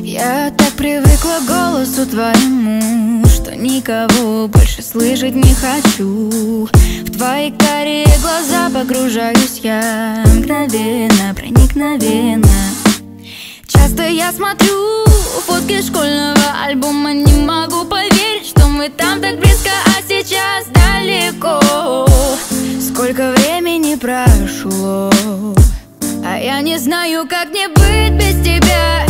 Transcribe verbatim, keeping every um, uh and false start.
Я так привыкла к голосу твоему, что никого больше слышать не хочу. В твои карие глаза погружаюсь я мгновенно, проникновенно. Часто я смотрю фотки школьного альбома, не могу поверить, что мы там так близко, а сейчас далеко. Сколько времени прошло, а я не знаю, как мне быть без тебя.